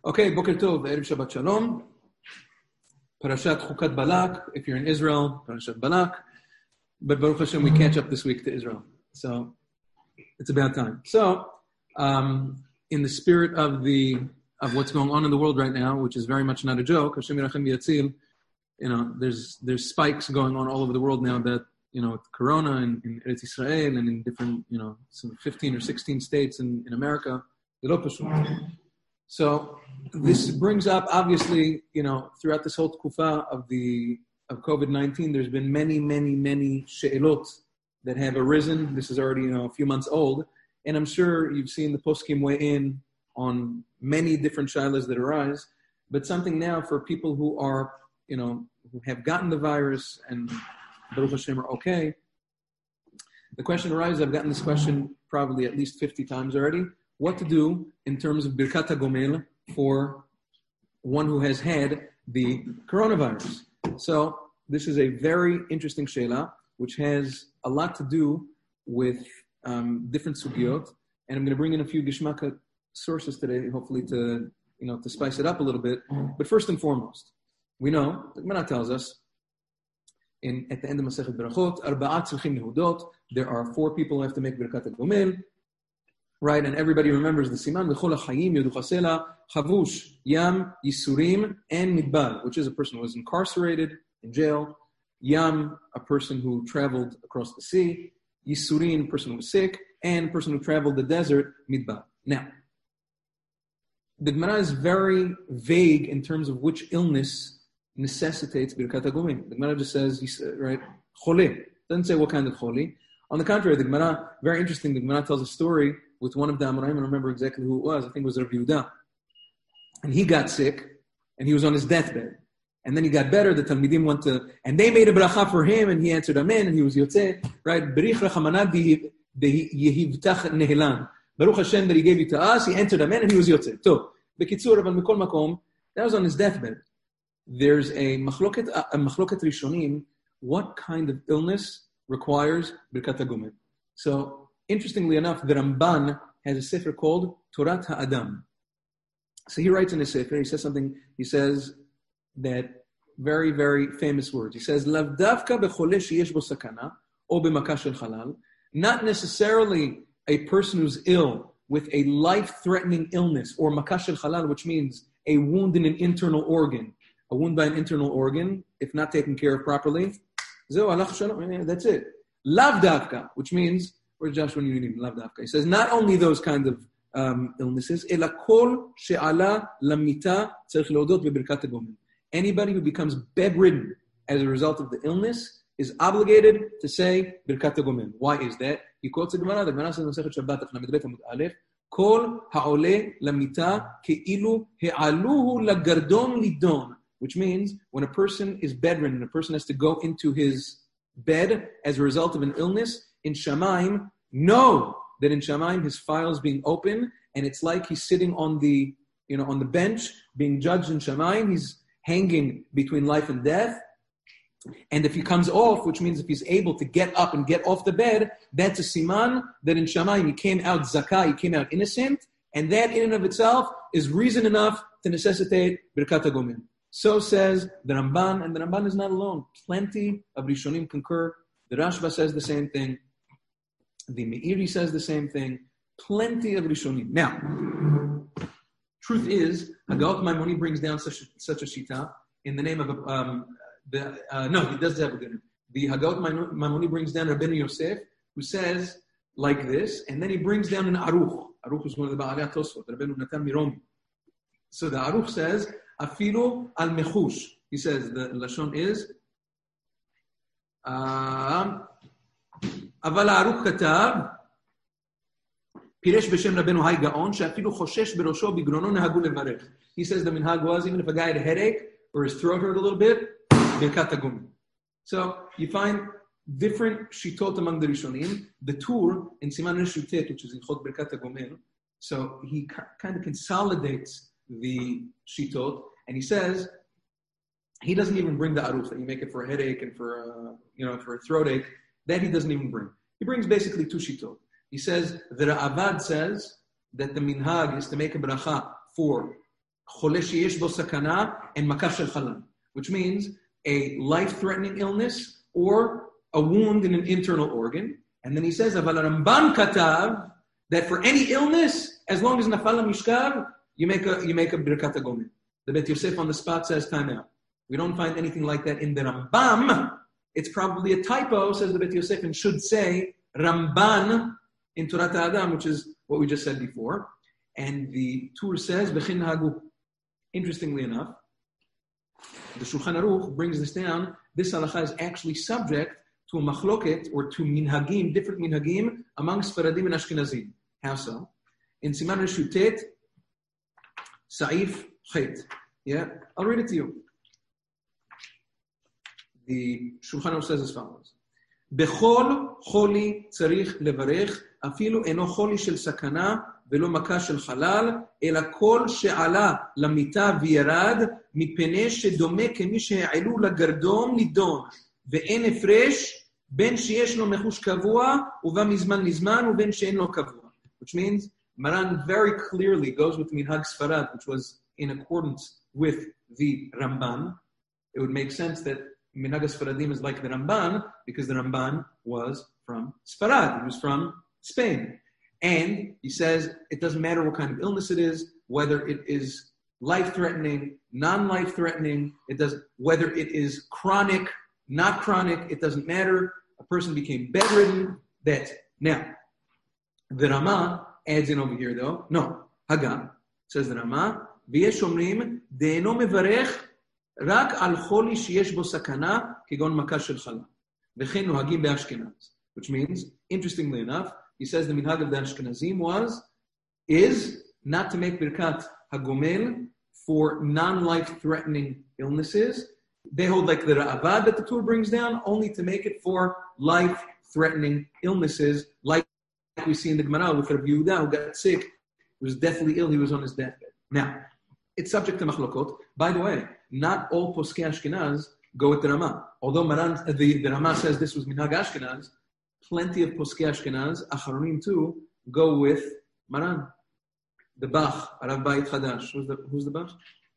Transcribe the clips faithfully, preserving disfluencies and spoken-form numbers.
Okay, Boker Tov, Erev Shabbat Shalom. Parashat Chukat Balak, if you're in Israel, Parashat Balak. But Baruch Hashem, we catch up this week to Israel. So, it's about time. So, um, in the spirit of the of what's going on in the world right now, which is very much not a joke, Hashem Yerachem Yatzil, you know, there's there's spikes going on all over the world now that, you know, Corona in, in Eretz Israel and in different, you know, some fifteen or sixteen states in, in America. So this brings up, obviously, you know, throughout this whole tkufa of the of COVID nineteen, there's been many, many, many she'elot that have arisen. This is already, you know, a few months old, and I'm sure you've seen the poskim weigh in on many different shilas that arise. But something now for people who are, you know, who have gotten the virus and Baruch Hashem are okay. The question arises. I've gotten this question probably at least fifty times already. What to do in terms of Birkat HaGomel for one who has had the coronavirus. So this is a very interesting sheila, which has a lot to do with um, different sugyot. And I'm going to bring in a few Gishmaka sources today, hopefully to, you know, to spice it up a little bit. But first and foremost, we know, the Gemara tells us, in, at the end of Masechet Berachot, Arba'at tzrichim nehudot, there are four people who have to make Birkat HaGomel. Right, and everybody remembers the siman, v'chol ha'chayim yodu chasela, chavush, yam, yisurim, and midbar, which is a person who was incarcerated in jail, yam, a person who traveled across the sea, yisurim, a person who was sick, and a person who traveled the desert, midbar. Now, the Gemara is very vague in terms of which illness necessitates birkat HaGomel. The Gemara just says, right, chole. Doesn't say what kind of chole. On the contrary, the Gemara, very interesting, the Gemara tells a story with one of the Amoraim, I don't remember exactly who it was, I think it was Rav Yehuda. And he got sick, and he was on his deathbed. And then he got better, the Talmidim went to, and they made a bracha for him, and he answered Amen, and he was Yotzeh, right? Berich Rachamanad Yehivtach Nehelan. Baruch Hashem that he gave you to us, he answered Amen, and he was Yotzeh. So, Bekitzur, Rabban Mikol Makom, that was on his deathbed. There's a machloket, a machloket rishonim, what kind of illness requires Birkat HaGomel. So, interestingly enough, the Ramban has a sefer called Torat HaAdam. So he writes in his sefer, he says something, he says that very, very famous words. He says, Lav davka bechole sheyesh bo sakana, o b'maka shel halal, not necessarily a person who's ill with a life-threatening illness, or makah shel halal, which means a wound in an internal organ. A wound by an internal organ, if not taken care of properly, that's it. Lav davka, which means, where's Joshua when you need him? Lav davka. He says, not only those kind of um, illnesses, ela kol she'ala lamita tzarich leodot bebirkat HaGomel. Anybody who becomes bedridden as a result of the illness is obligated to say birkat HaGomel. Why is that? He quotes the Gemara. The Gemara says in Masechet Shabbat, Lamed Bet Amud Aleph, kol ha'oleh lamita ke'ilu he'aluhu lagardon lidon, which means when a person is bedridden, a person has to go into his bed as a result of an illness, in Shamayim, know that in Shamayim his file is being open, and it's like he's sitting on the, you know, on the bench being judged in Shamayim. He's hanging between life and death. And if he comes off, which means if he's able to get up and get off the bed, that's a siman that in Shamayim he came out zakah, he came out innocent, and that in and of itself is reason enough to necessitate birkat HaGomel. So says the Ramban, and the Ramban is not alone. Plenty of Rishonim concur. The Rashba says the same thing. The Meiri says the same thing. Plenty of Rishonim. Now, truth is, Hagaot Maimoni brings down such a, such a shita in the name of a, um, the uh, no, he does have a good name. The Hagaot Maimoni brings down Rabbeinu Yosef, who says like this, and then he brings down an Aruch. Aruch is one of the Ba'alei Tosfot, Rabbeinu Natan Miromi. So the Aruch says, Afilu al mechush. He says the lashon is. Um, אבל הערוך כתב, פירש בשם רבנו היי גאון, שאפילו חושש בראשו בגרונו נהגו לברך. He says the minhag was, even if a guy had a headache, or his throat hurt a little bit, birkat HaGomel. So, you find different shitot among the Rishonim. The Tur, in Siman Resh Yutet, which is in Chot birkat HaGomel, so he kind of consolidates the shitot, and he says, he doesn't even bring the aruch, that you make it for a headache and for a, you know, for a throat ache. That he doesn't even bring. He brings basically two shitot. He says, the Ra'avad says that the minhag is to make a bracha for חולה שיש בו סכנה, and מכה של חלל, which means a life-threatening illness or a wound in an internal organ. And then he says, אבל הרמב"ם כתב that for any illness, as long as נפל המשכב, you make a you make a birkat hagomen. The Bet Yosef on the spot says time out. We don't find anything like that in the Rambam. It's probably a typo, says the Bet Yosef, and should say Ramban in Torah Adam, which is what we just said before. And the Tur says, Bechin Hagu. Interestingly enough, the Shulchan Aruch brings this down. This halacha is actually subject to a machloket or to minhagim, different minhagim among Sfaradim and Ashkenazim. How so? In Siman Reshutet, Sa'if Chet. Yeah, I'll read it to you. The Shulchan Aruch says as follows: Bechol choli tzarich levarech, afilu eno choli shel sakana velo maka shel halal, ela kol she'ala lamita v'yarad mipnei shedome kemi she'elu lagardom nidon ve'en efresh ben sheyesh lo mechush kavua uva mizman lizman uven she'en lo kavua. Which means Maran very clearly goes with Minhag Sfarad, which was in accordance with the Ramban. It would make sense that Minhag Sfaradim is like the Ramban because the Ramban was from Sfarad. He was from Spain. And he says it doesn't matter what kind of illness it is, whether it is life-threatening, non-life-threatening, it does whether it is chronic, not chronic, it doesn't matter. A person became bedridden, that's it. Now, the Rama adds in over here though, no, Hagam, says the Rama, ויש אומרים, דאינו מברך רק על חולי שיש בו סכנה, כגון מכה של חלה. וכן נוהגים באשכנז. Which means, interestingly enough, he says the minhag of the Ashkenazim was, is not to make birkat hagomel for non-life-threatening illnesses. They hold like the Ra'avad that the Tur brings down, only to make it for life-threatening illnesses, like we see in the Gemara with Rabbi Yehuda, who got sick, he was deathly ill, he was on his deathbed. Now, it's subject to machlokot. By the way, not all Poskei Ashkenaz go with the Rama. Although Maran, the, the Rama says this was Minhag Ashkenaz, plenty of Poskei Ashkenaz, Acharonim too, go with Maran. The Bach, Arav Bayit Chadash. Who's the, who's the Bach?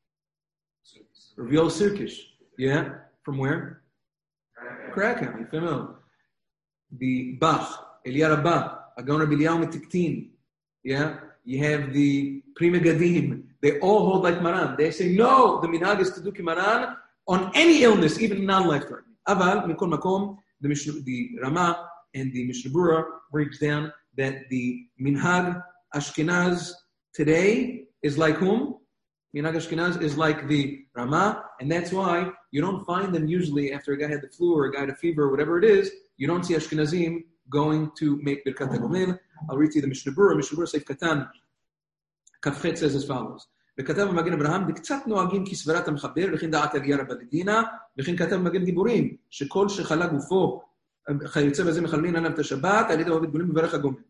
Rav Yoel Sirkish. Yeah? From where? Krakow. You familiar? The Bach, Eliya Rabbah, Agon Rabbi Eliyahu Metiktin. Yeah? You have the Pri Megadim. They all hold like Maran. They say, no, the minhag is to do ki Maran on any illness, even non-life-threatening. Aval, mikol makom, the, the Rama and the Mishnah Berurah breaks down that the minhag Ashkenaz today is like whom? Minhag Ashkenaz is like the Rama, and that's why you don't find them usually after a guy had the flu or a guy had a fever or whatever it is, you don't see Ashkenazim going to make Birkat HaGomel. I'll read to you the Mishnah Berurah. Mishnah Berurah Seif Katan Kafchet says as follows: וכתב במגן אברהם, דקצת נוהגים כסברת המחבר, וכן דעת אביה רבא לדינה, וכן כתב במגן דיבורים, שכל שחלה גופו, חייצא בזה מחלמין עליו את השבת, על ידי עובד גולים מברך הגומל.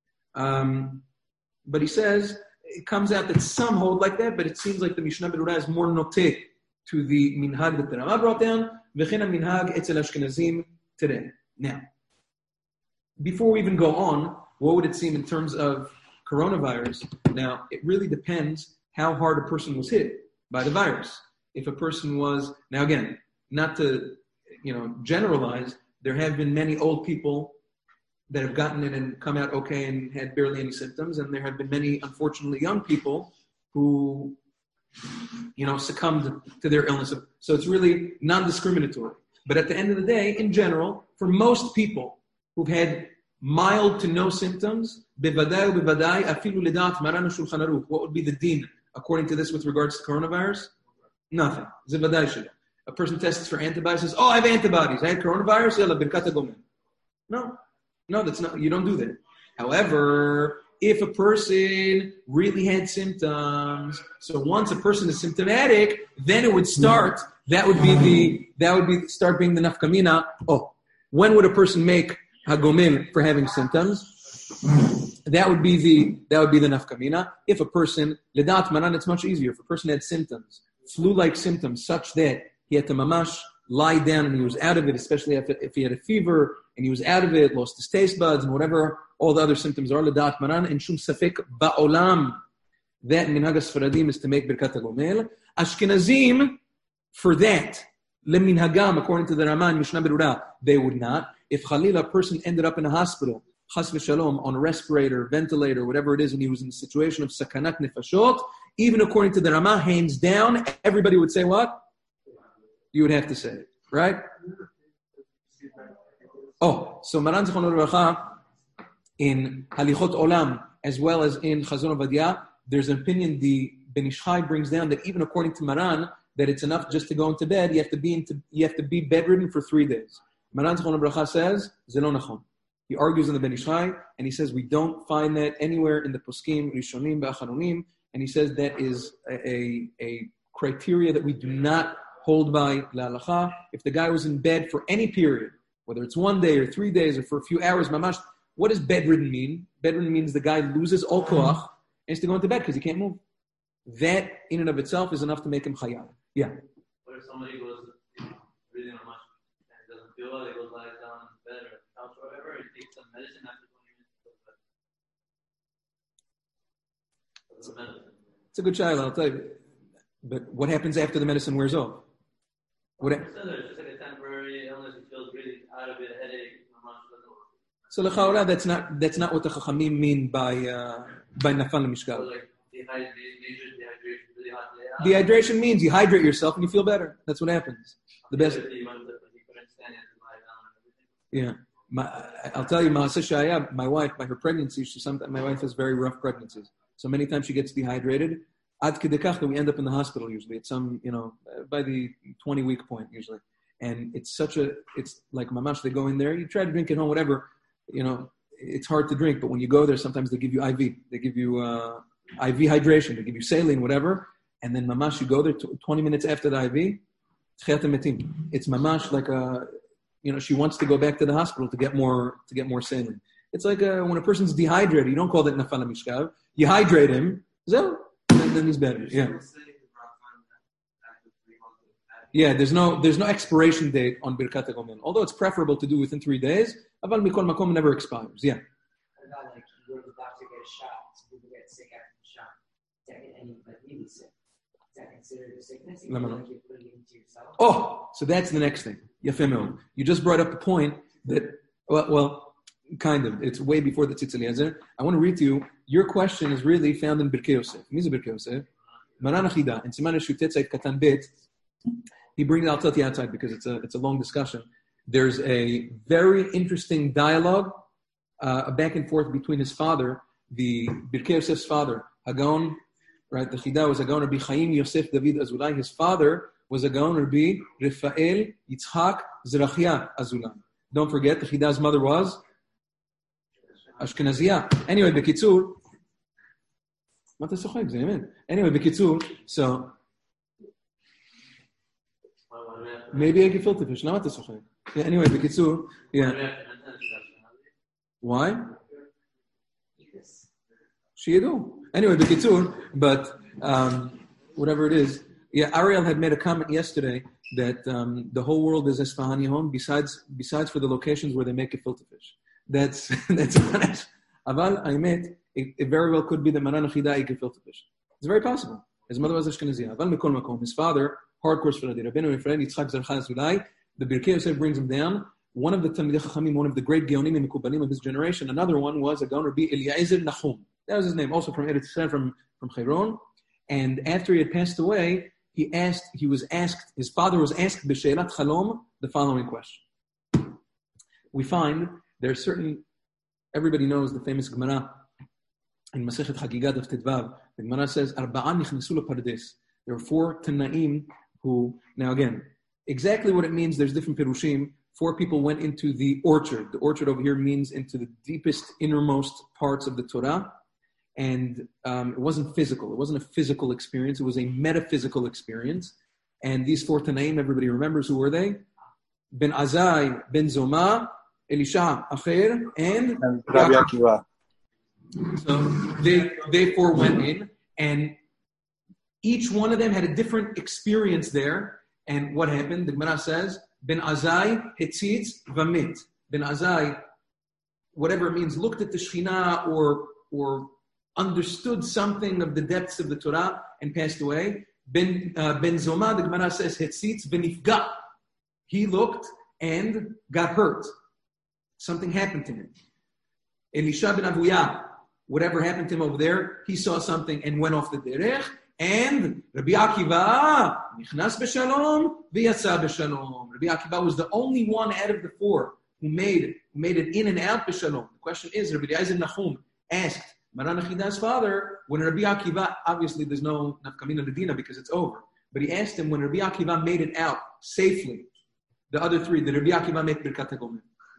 But he says, it comes out that some hold like that, but it seems like the Mishnah Berurah is more note to the minhag that the Rama brought down, וכן המנהג אצל האשכנזים today. Now, before we even go on, what would it seem in terms of coronavirus? Now, it really depends how hard a person was hit by the virus. If a person was, now again, not to, you know, generalize, there have been many old people that have gotten it and come out okay and had barely any symptoms, and there have been many, unfortunately, young people who, you know, succumbed to their illness. So it's really non-discriminatory. But at the end of the day, in general, for most people who've had mild to no symptoms, bevadai bevadai afilu ledat maran shulchan aruch. What would be the din according to this with regards to coronavirus? Nothing. Zevadai shel. A person tests for antibodies, says, "Oh, I have antibodies. I had coronavirus. Yalla birkat hagomen." No, no, that's not. You don't do that. However, if a person really had symptoms, so once a person is symptomatic, then it would start. That would be the. That would be start being the nafkamina. Oh, when would a person make hagomim for having symptoms? That would be the that would be the nafkamina. If a person ledat manan, it's much easier. If a person had symptoms, flu-like symptoms, such that he had to mamash lie down and he was out of it, especially if, if he had a fever and he was out of it, lost his taste buds and whatever all the other symptoms are ledat manan and shum safek ba'olam That minhag Sfaradim is to make Birkat HaGomel. Ashkenazim, for that, leminhagam, according to the Raman, Mishnah Berurah, they would not. If Khalil, a person ended up in a hospital, Chas v'shalom, on a respirator, ventilator, whatever it is, and he was in a situation of sakanat nefashot, even according to the Ramah, hands down, everybody would say what? You would have to say it, right? Oh, so Maran Zichrono Livracha, in Halichot Olam, as well as in Chazon Ovadia, there's an opinion the Ben Ish Chai brings down that even according to Maran, that it's enough just to go into bed. You have to be into, you have to be bedridden for three days. Maran Zichrono Livracha says, Zelo Nachon. He argues in the Ben Ish Chai, and he says we don't find that anywhere in the Poskim, Rishonim, Ba'acharonim, and he says that is a, a, a criteria that we do not hold by la'alacha. If the guy was in bed for any period, whether it's one day or three days or for a few hours, mamash, what does bedridden mean? Bedridden means the guy loses all koach and has to go into bed because he can't move. That in and of itself is enough to make him chayav. Yeah. What if somebody goes breathing mamash and doesn't feel well, he goes lies down in bed or couch or whatever, he takes some medicine after twenty minutes. It's a good child, I'll tell you. But what happens after the medicine wears off? What ha- it's just like a temporary illness. He feels really out of it, headache. So l'chaora, that's not that's not what the Chachamim mean by uh, by nafal mishkal. So like dehydration, really hot day out. Dehydration means you hydrate yourself and you feel better. That's what happens. The best. Yeah, my, I'll tell you, Ma'aseh Shaya, my wife, by her pregnancy, she sometimes my wife has very rough pregnancies. So many times she gets dehydrated. Ad kedekach that we end up in the hospital usually. It's some, you know, by the twenty week point usually. And it's such a, it's like mamash, they go in there, you try to drink at home, whatever, you know, it's hard to drink. But when you go there, sometimes they give you I V. They give you uh, I V hydration. They give you saline, whatever. And then mamash, you go there twenty minutes after the I V, it's mamash like a, you know, she wants to go back to the hospital to get more, to get more saline. It's like a, when a person's dehydrated, you don't call that nafal mishkav. You hydrate him, so then, then he's better. Yeah. Yeah, there's no there's no expiration date on Birkat HaGomel. Although it's preferable to do within three days, aval mikol makom never expires. Yeah. What about like you go to the doctor, get a shot, some people get sick after the shot. Is that, and like really sick. Is that considered a sickness? You No, no, feel no. like you're putting it into yourself? Oh, so that's the next thing. Yafemel. You just brought up the point that, well, well kind of. It's way before the Tzitz Eliezer. I want to read to you. Your question is really found in Birkei Yosef. Miz Birkei Yosef. Maran Achida. In Siman Shutet Tzait Katan Bet. He brings it, I'll tell you outside because it's a it's a long discussion. There's a very interesting dialogue, uh, back and forth between his father, the Birkei Yosef's father, Hagon, right? The Chida was Hagon Rabbi Chaim Yosef David Azulai. His father was Hagon Rabbi Rafael Yitzhak Zerachia Azulai. Don't forget, the Chida's mother was Ashkenazia. Anyway, Bekitzur. Anyway, Bekitzur. So. Maybe I can filter fish. Now what is okay? Yeah. Anyway, Bekitzur. Yeah. Why? She do. Anyway, Bekitzur. But um, whatever it is. Yeah. Ariel had made a comment yesterday that um, the whole world is Esfahani home. Besides, besides for the locations where they make a filter fish. That's that's. Aval Aymet. It, it very well could be the Maran Achida a filter fish. It's very possible. His mother was Ashkenazia. Aval Mikol Makom. His father. Hardcore Sfaradi. Rabbeinu Ephraim Yitzchak Zercha Azulai. The Birkei Yosef brings him down. One of the Talmidei Chachamim, one of the great Geonim and Mekubalim of his generation. Another one was a Gaon Rabbi Eliezer Nachum. That was his name, also from Eretz Yisrael, from from Hebron. And after he had passed away, he asked. He was asked. His father was asked b'Sheilat Chalom the following question. We find there are certain. Everybody knows the famous Gemara in Masechet Chagigat of Tedvav. The Gemara says, "Arba'an nichnesu lepardes." There were four Tanaim who, now again, exactly what it means, there's different Perushim. Four people went into the orchard. The orchard over here means into the deepest, innermost parts of the Torah. And um, it wasn't physical. It wasn't a physical experience. It was a metaphysical experience. And these four Tanaim, everybody remembers who were they? Ben Azai, Ben Zoma, Elisha, Acher, and Rabbi Akiva. So they, they four went in, and each one of them had a different experience there. And what happened? The Gemara says, Ben Azai hetzitz v'mit. Ben Azai, whatever it means, looked at the Shekhinah or or understood something of the depths of the Torah and passed away. Ben, uh, ben Zoma, the Gemara says, Hetzitz v'nifga. He looked and got hurt. Something happened to him. Elisha ben Avuya, whatever happened to him over there, he saw something and went off the derech. And Rabbi Akiva, nichnas b'shalom, v'yatsa b'shalom. Rabbi Akiva was the only one out of the four who made, who made it in and out b'shalom. The question is, Rabbi Eliezer Nachum asked Maran Achida's father, when Rabbi Akiva, obviously there's no nafkamina ledina because it's over, but he asked him when Rabbi Akiva made it out safely, the other three, did Rabbi Akiva make Birkat HaGomel?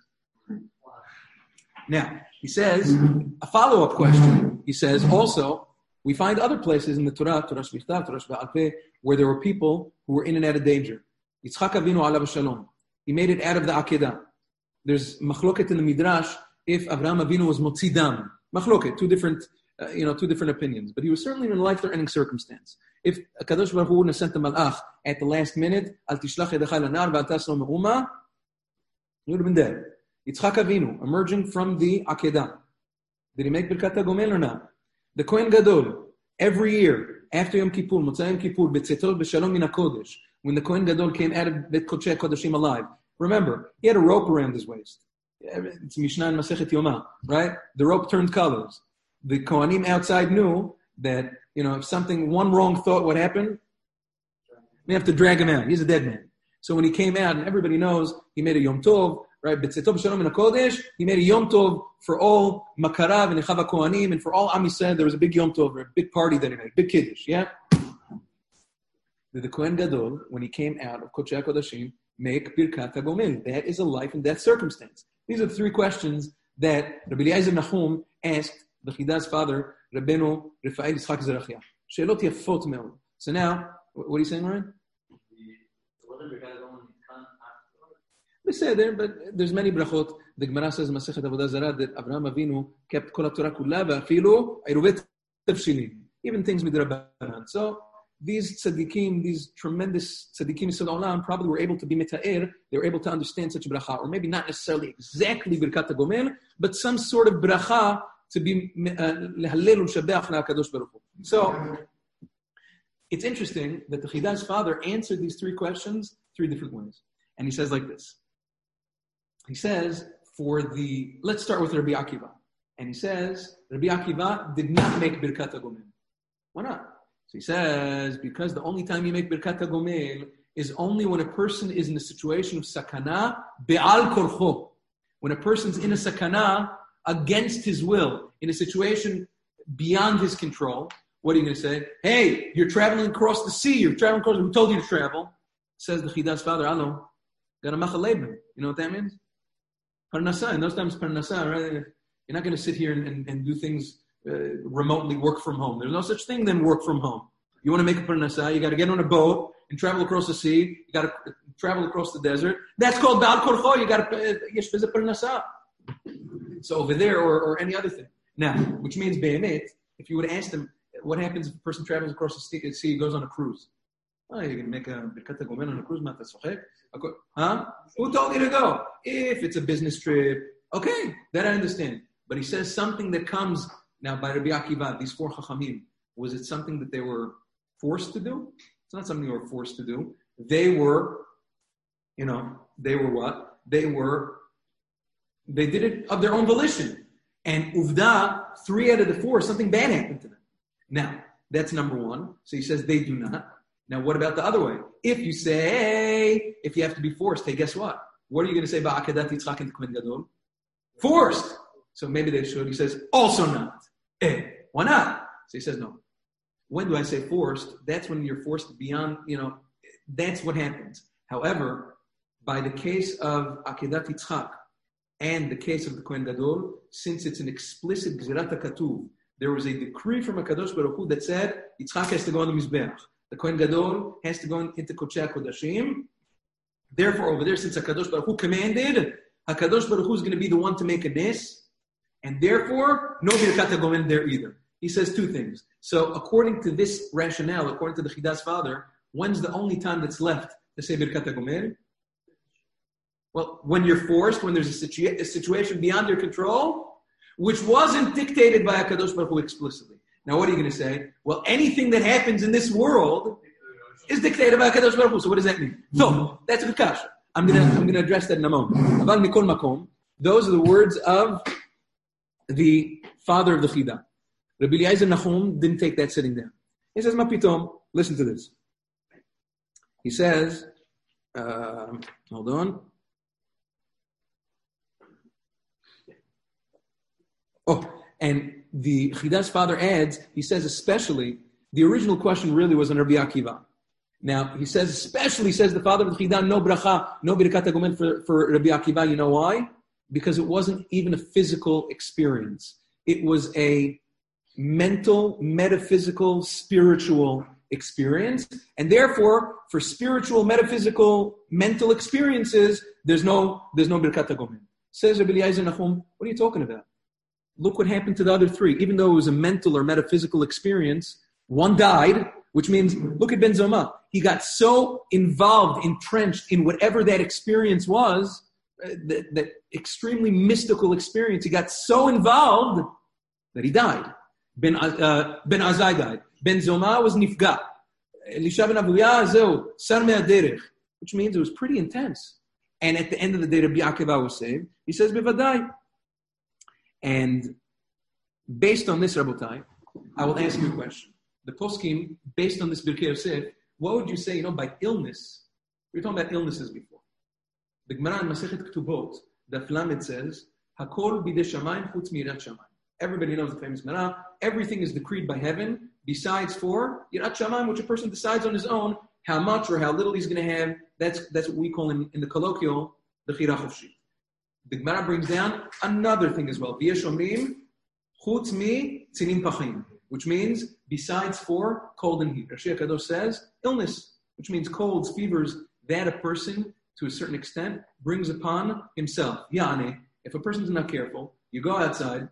Now, he says, a follow-up question, he says, also, we find other places in the Torah, Torah Shmichtav, Torah Shba'al Peh, where there were people who were in and out of danger. Yitzchak Avinu alav shalom. He made it out of the Akedah. There's machloket in the Midrash if Avraham Avinu was motzidam. Machloket, two different, uh, you know, two different opinions. But he was certainly in a life-threatening circumstance. If Kadosh Baruch Hu wouldn't have sent the malach at the last minute, al tishlach yedachai lanar v'al taslo me'uma, he would have been dead. Yitzchak Avinu, emerging from the Akedah. Did he make Birkat HaGomel or not? The Kohen Gadol, every year, after Yom Kippur, Motzai Yom Kippur, B'tzetot b'shalom min HaKodesh, when the Kohen Gadol came out of Bet Kodshei HaKodashim alive, remember, he had a rope around his waist. It's Mishnah and Masechet Yomah, right? The rope turned colors. The Kohanim outside knew that, you know, if something, one wrong thought would happen, we have to drag him out. He's a dead man. So when he came out, and everybody knows, he made a Yom Tov, right? B'tzetot b'shalom min HaKodesh, he made a Yom Tov for all Makarav and Echav HaKohanim, and for all Am Yisrael, there was a big Yom Tov, a big party that he made, big Kiddush, yeah? Did the Kohen Gadol, when he came out of Kodshei HaKodashim, make Birkat HaGomel? That is a life and death circumstance. These are the three questions that Rabbi Eliezer Nachum asked the Chida's father, Rabbeinu Refael Yitzchak Zerachia. She'elot yafot me'od. So now, what are you saying, Ryan? They say there, but there's many brachot. The Gemara says in Masechet Avodah Zarah that Avraham Avinu kept kol haTorah kula ve'afilu iruvet tefshilin, even things midrabanan. So these tzaddikim, these tremendous tzaddikim Yisod Olam, probably were able to be mita'er. They were able to understand such bracha, or maybe not necessarily exactly Birkat HaGomel, but some sort of bracha to be lehalel u'shabeach la'Kadosh Baruch Hu. So it's interesting that the Chida's father answered these three questions three different ways, and he says like this. He says, for the, let's start with Rabbi Akiva. And he says, Rabbi Akiva did not make Birkat HaGomel. Why not? So he says, because the only time you make Birkat HaGomel is only when a person is in a situation of sakana be'al korcho. When a person's in a sakana against his will, in a situation beyond his control, what are you going to say? Hey, you're traveling across the sea, you're traveling across, who told you to travel? Says the Chida's father, Alo, got a machalebim. You know what that means? Parnasa, in those times, parnasa, right? You're not going to sit here and, and, and do things uh, remotely, work from home. There's no such thing than work from home. You want to make a parnasa, you got to get on a boat and travel across the sea. You got to travel across the desert. That's called Ba'al Korcho. You got to yesh b'zeh parnasa. So over there, or, or any other thing. Now, which means be'emet, if you would ask them, what happens if a person travels across the sea, goes on a cruise? Oh, you're going to make a Birkat HaGomel on a cruise, Mata Sochek? Huh? Who told you to go? If it's a business trip, okay, that I understand. But he says something that comes, now by Rabbi Akiva, these four Chachamim, was it something that they were forced to do? It's not something they were forced to do. They were, you know, they were what? They were, they did it of their own volition. And Uvda, three out of the four, something bad happened to them. Now, that's number one. So he says they do not. Now, what about the other way? If you say, if you have to be forced, hey, guess what? What are you going to say about Akedat Yitzchak and the Kohen Gadol? Forced. So maybe they should. He says, also not. Eh, why not? So he says, no. When do I say forced? That's when you're forced beyond, you know, that's what happens. However, by the case of Akedat Yitzchak and the case of the Kohen Gadol, since it's an explicit Gzerat HaKatuv, there was a decree from HaKadosh Baruch Hu that said, Yitzchak has to go on the Mizbeach. The Kohen Gadol has to go into Kodshei HaKodashim. Therefore, over there, since HaKadosh Baruch Hu commanded, HaKadosh Baruch Hu is going to be the one to make a nes, and therefore, no Birkat HaGomel there either. He says two things. So, according to this rationale, according to the Chida's father, when's the only time that's left to say Birkat HaGomel? Well, when you're forced, when there's a, situa- a situation beyond your control, which wasn't dictated by HaKadosh Baruch Hu explicitly. Now, what are you going to say? Well, anything that happens in this world is dictated by HaKadosh Baruch Hu. So what does that mean? So, that's a good kasha. I'm going to I'm going to address that in a moment. Aval mikol makom. Those are the words of the father of the Chida. Rabbi Eliezer Nachum didn't take that sitting down. He says, Ma pitom, listen to this. He says, uh, hold on. Oh, and the Chida's father adds, he says especially, the original question really was on Rabbi Akiva. Now, he says especially, says the father of the Chida, no bracha, no birkat hagomen for, for Rabbi Akiva. You know why? Because it wasn't even a physical experience. It was a mental, metaphysical, spiritual experience. And therefore, for spiritual, metaphysical, mental experiences, there's no there's no birkat hagomen. Says Rabbi Eliezer Nachum, what are you talking about? Look what happened to the other three. Even though it was a mental or metaphysical experience, one died, which means, look at Ben Zoma. He got so involved, entrenched in whatever that experience was, uh, that, that extremely mystical experience, he got so involved that he died. Ben, uh, Ben Azai died. Ben Zoma was nifga. Elisha ben Avuya, zeu, sar me'aderech, which means it was pretty intense. And at the end of the day, Rabbi Akiva was saved. He says, bevadai. And based on this, Rabotai, I will ask you a question. The poskim, based on this Birkei Yosef, what would you say, you know, by illness? We were talking about illnesses before. The Gemara in Masechet Ketubot, the Lamed says, Hakol bidei shamayim chutz mirat shamayim. Everybody knows the famous Gemara. Everything is decreed by heaven, besides for yirat shamayim, which a person decides on his own how much or how little he's going to have. That's that's what we call in, in the colloquial the chira chofshi. The Gemara brings down another thing as well. V'yesh omrim chutz mi tzinim pachim, which means besides for cold and heat. Rashi HaKadosh says illness, which means colds, fevers, that a person, to a certain extent, brings upon himself. Yani, if a person's not careful, you go outside,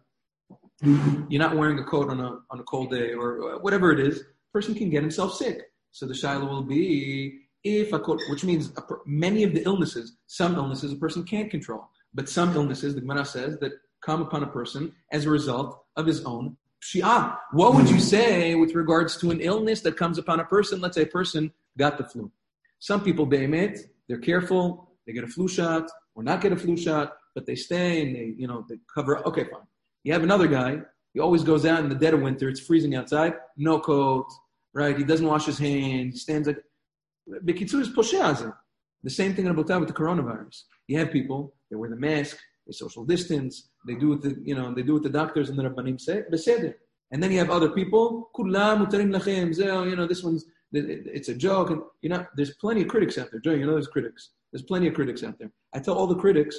you're not wearing a coat on a on a cold day or whatever it is, a person can get himself sick. So the shaila will be, if a coat, which means a, many of the illnesses, some illnesses a person can't control, but some illnesses, the Gemara says, that come upon a person as a result of his own Shia. What would you say with regards to an illness that comes upon a person? Let's say a person got the flu. Some people, they admit, they're careful, they get a flu shot or not get a flu shot, but they stay and they, you know, they cover up. Okay, fine. You have another guy, he always goes out in the dead of winter, it's freezing outside, no coat, right? He doesn't wash his hands, he stands like, B'kitzur is posheazah. The same thing in Abotah with the coronavirus. You have people, they wear the mask, they social distance, they do what the, you know, they do what the doctors and the Rabbanim say, beseder. And then you have other people, kulam mutarim lachem, you know, this one's, it's a joke. And, you know, there's plenty of critics out there. Joe, you know there's critics. There's plenty of critics out there. I tell all the critics,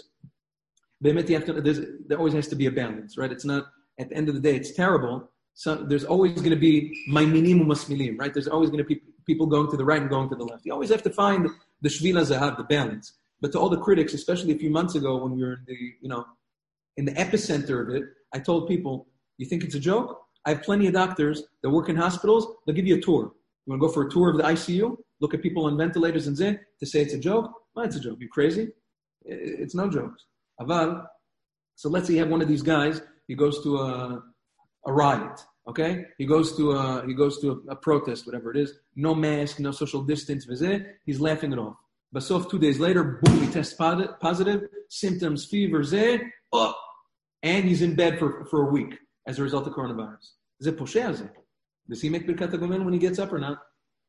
they you have to, there always has to be a balance, right? It's not, at the end of the day, it's terrible. So there's always going to be maiminim u'masmilim, right? There's always going to be people going to the right and going to the left. You always have to find the shvila zahav, the balance. But to all the critics, especially a few months ago when we were in the, you know, in the epicenter of it, I told people, you think it's a joke? I have plenty of doctors that work in hospitals. They'll give you a tour. You want to go for a tour of the I C U? Look at people on ventilators and zeh, to say it's a joke? Well, it's a joke. You crazy? It's no jokes. Aval. So let's say you have one of these guys. He goes to a, a riot. Okay? He goes to a, he goes to a, a protest, whatever it is. No mask, no social distance. V'zeh. He's laughing it off. But so two days later, boom, he tests positive. Symptoms, fever, zeh. Oh, and he's in bed for, for a week as a result of coronavirus. Is it posheh zeh? Does he make birkat hagomen when he gets up or not?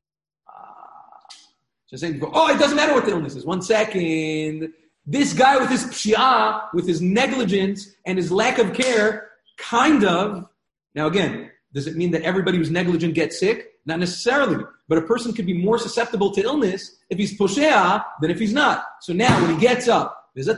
Ah. So saying, oh, it doesn't matter what the illness is. One second. This guy with his pshia, with his negligence and his lack of care, kind of. Now again, does it mean that everybody who's negligent gets sick? Not necessarily. But a person could be more susceptible to illness if he's poshea than if he's not. So now when he gets up, should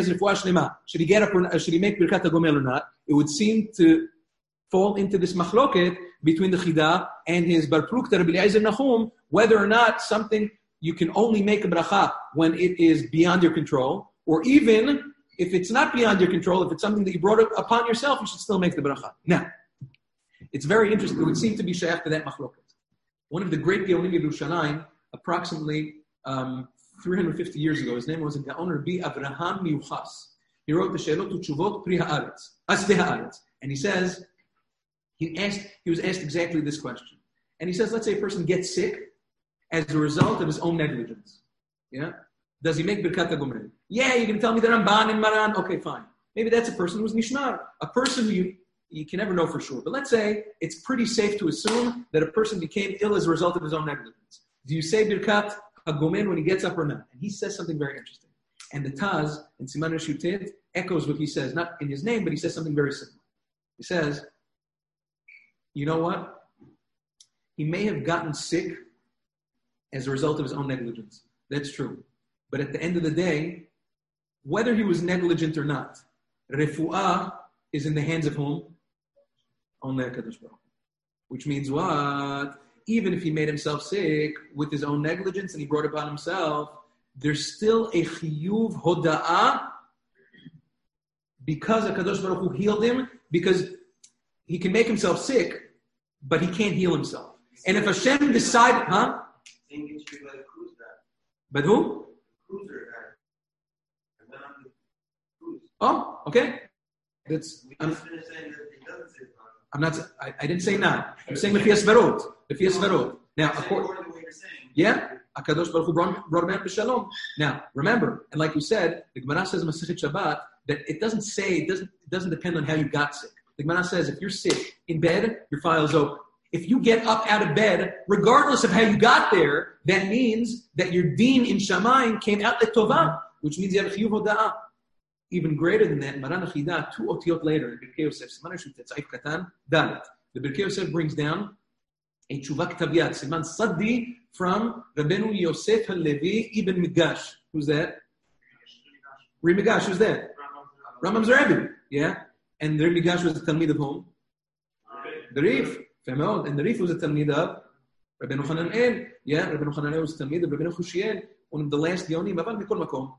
he get up or should he make birkat hagomen or not? It would seem to fall into this machloket between the Chida and his Bar Plukta Rabbi Eliezer Nachum, whether or not something you can only make a bracha when it is beyond your control, or even if it's not beyond your control, if it's something that you brought upon yourself, you should still make the bracha. Now, it's very interesting. It would seem to be shaykh to that machloket. One of the great Geonim of Yerushalayim, approximately um, three hundred fifty years ago, his name was Gaon Rabbi Avraham Miuchas. He wrote the Sheilot U'Tshuvot Pri Haaretz, Asdei Haaretz, and he says, he asked, he was asked exactly this question. And he says, let's say a person gets sick as a result of his own negligence. Yeah? Does he make Birkat HaGomel? Yeah, you can tell me that I'm Ban and Maran. Okay, fine. Maybe that's a person who's Nishmar. A person who you, you can never know for sure. But let's say it's pretty safe to assume that a person became ill as a result of his own negligence. Do you say Birkat HaGomel when he gets up or not? And he says something very interesting. And the Taz in Siman Shutet echoes what he says, not in his name, but he says something very similar. He says, you know what? He may have gotten sick as a result of his own negligence. That's true. But at the end of the day, whether he was negligent or not, refu'ah is in the hands of whom? Only HaKadosh Baruch Hu. Which means what? Even if he made himself sick with his own negligence and he brought it upon himself, there's still a chiyuv hoda'ah because HaKadosh Baruch Hu healed him, because he can make himself sick, but he can't heal himself. And if Hashem decide, huh? But who? Oh, okay. That's. I'm, I'm not. I, I didn't say not. I'm saying Lefi Asverot. Lefi Asverot. Now, according, yeah, Hakadosh Baruch Hu brought, brought him out b'shalom. Now, remember, and like you said, the Gemara says in Masechet Shabbat that it doesn't say it doesn't it doesn't depend on how you got sick. The Gemara says if you're sick in bed, your file is open. If you get up out of bed, regardless of how you got there, that means that your deen in Shamayim came out letovah, which means you have a chiyuv hoda'ah. Even greater than that, Maran Achidah, two otiyot later, in Birkei Yosef, Siman Shutet, Tzayif Katan, Dalet. The Birkei Yosef brings down a Tshuva K'taviyat, Siman Saddi, from Rabbeinu Yosef HaLevi Ibn Migash. Who's that? Ri Migash, who's that? Rambam's Rebbe, yeah? And the Ri Migash was the Talmid of whom? The Rif. Femod. And the Rif was a Talmid of Rabbeinu Hananel. Yeah, Rabbeinu Hananel was a Talmid of Rabbeinu Chushiel, one of the last Yonim, Aval Mikol Makom.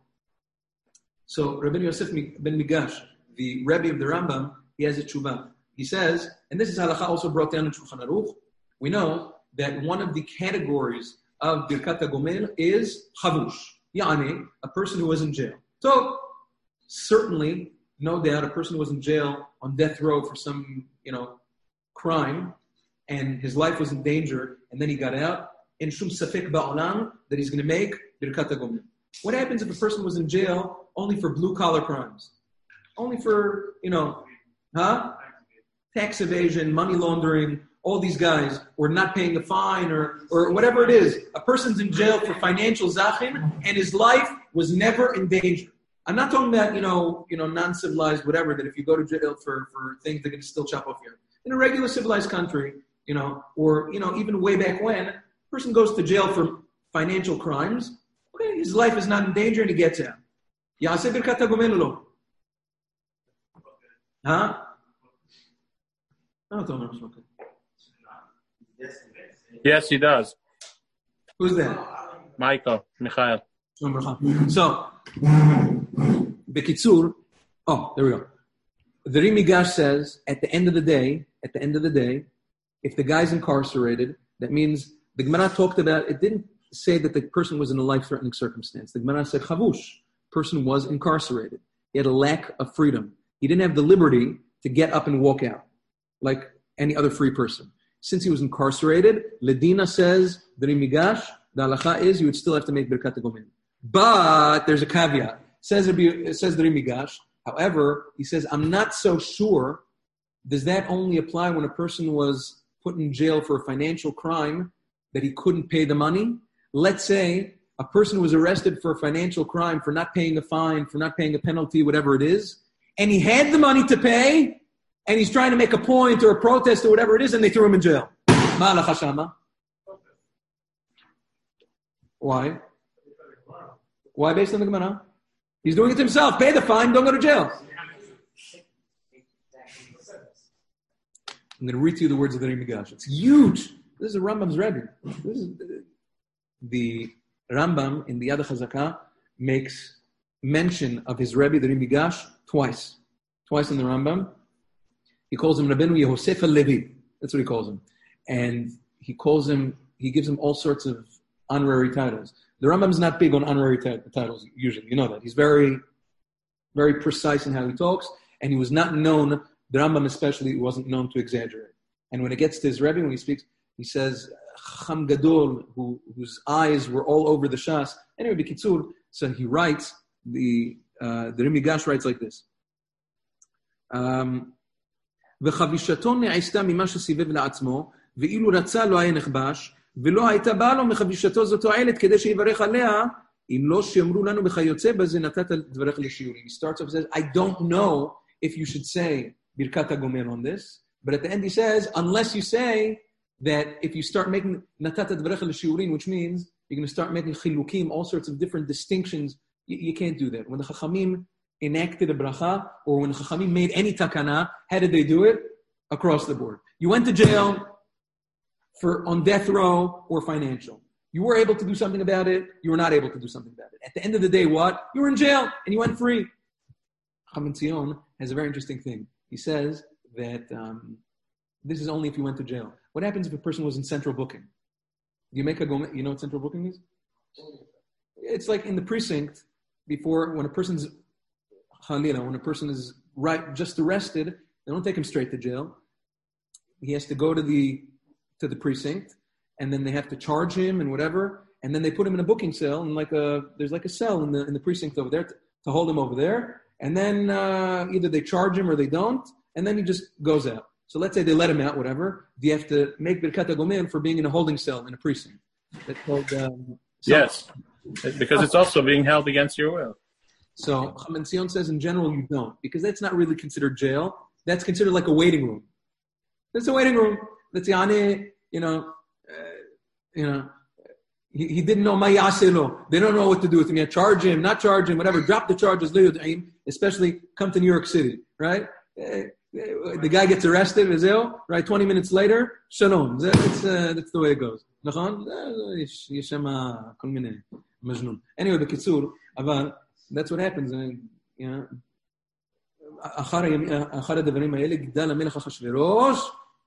So Rabbeinu Yosef ben Migash, the Rebbe of the Rambam, he has a tshuva. He says, and this is halacha also brought down in Shulchan Aruch, we know that one of the categories of Birkat HaGomel is chavush, yani, a person who was in jail. So, certainly, no doubt, a person who was in jail on death row for some, you know, crime, and his life was in danger, and then he got out, in shum safek ba'olam, that he's going to make Birkat HaGomel. What happens if a person was in jail only for blue-collar crimes? Only for, you know, huh? Tax evasion, money laundering, all these guys, or not paying a fine, or or whatever it is. A person's in jail for financial zachin, and his life was never in danger. I'm not talking about, you know, you know, non-civilized whatever, that if you go to jail for, for things, they're going to still chop off your head. In a regular civilized country, you know, or, you know, even way back when, a person goes to jail for financial crimes, okay, his life is not in danger and he gets out. Ya'aseh Birkat HaGomel lo. Huh? No, don't know. Yes, he does. Who's that? Michael, Michael. So, Bekitzur, oh, there we go. The Ri Migash says, at the end of the day, at the end of the day, if the guy's incarcerated, that means the Gemara talked about, it didn't say that the person was in a life-threatening circumstance. The Gemara said, chavush, person was incarcerated. He had a lack of freedom. He didn't have the liberty to get up and walk out like any other free person. Since he was incarcerated, Ledina says, the Ri Migash, the halacha is you would still have to make Birkat HaGomel. But there's a caveat. Says, says the Ri Migash, however, he says, I'm not so sure. Does that only apply when a person was put in jail for a financial crime that he couldn't pay the money? Let's say a person was arrested for a financial crime for not paying a fine, for not paying a penalty, whatever it is, and he had the money to pay, and he's trying to make a point or a protest or whatever it is, and they threw him in jail. Ma'alacha shama. Why? Why based on the Gemara? He's doing it himself. Pay the fine, don't go to jail. I'm going to read to you the words of the Ri Migash. It's huge. This is a Rambam's Rebbe. This is the Rambam in the Yad HaChazakah makes mention of his Rebbe, the Ri Migash, twice. Twice in the Rambam. He calls him Rabbeinu Yosef HaLevi. That's what he calls him. And he calls him, he gives him all sorts of honorary titles. The Rambam's not big on honorary t- titles, usually. You know that. He's very, very precise in how he talks, and he was not known, the Rambam especially, wasn't known to exaggerate. And when it gets to his Rebbe, when he speaks, he says, Chacham Gadol, who, whose eyes were all over the Shas. Anyway, B'kitzur, so he writes, the uh, the Ri Migash writes like this. וחבישתו נעשתה ממה שסיבב לעצמו, ואילו רצה לא היה נכבש, ולא הייתה באה לו מחבישתו זו תועלת, כדי שיברך עליה, אם לא שיאמרו לנו וכיוצא בזה, נתת דברך לשיעורים. He starts off and says, I don't know if you should say ברכת הגומל on this, but at the end he says, unless you say that if you start making נתת דברך לשיעורים, which means you're going to start making chilukim, all sorts of different distinctions, you, you can't do that. When the Chachamim enacted a bracha, or when the Chachamim made any takana, how did they do it? Across the board. You went to jail for on death row or financial. You were able to do something about it, you were not able to do something about it. At the end of the day, what? You were in jail and you went free. Chaim Tzion has a very interesting thing. He says that um, this is only if you went to jail. What happens if a person was in central booking? Do you make a go? You know what central booking is? It's like in the precinct before when a person's Halila, when a person is right just arrested, they don't take him straight to jail. He has to go to the to the precinct, and then they have to charge him and whatever, and then they put him in a booking cell, and like a there's like a cell in the in the precinct over there to, to hold him over there, and then uh, either they charge him or they don't, and then he just goes out. So let's say they let him out, whatever. Do you have to make Birkat HaGomel for being in a holding cell in a precinct? That's called um, yes, because it's also being held against your will. So Chaim Tzion says in general you don't, because that's not really considered jail. That's considered like a waiting room. That's a waiting room. That's yani, you know, uh, you know, he, he didn't know mayaselo. They don't know what to do with him. You charge him, not charge him, whatever. Drop the charges, especially come to New York City, right? Uh, the guy gets arrested, right? Twenty minutes later, shalom. That's uh, that's the way it goes. Anyway, b'kitzur, aval. That's what happens. And, you know, אחר הדברים האלה גדל המלך אחשוורוש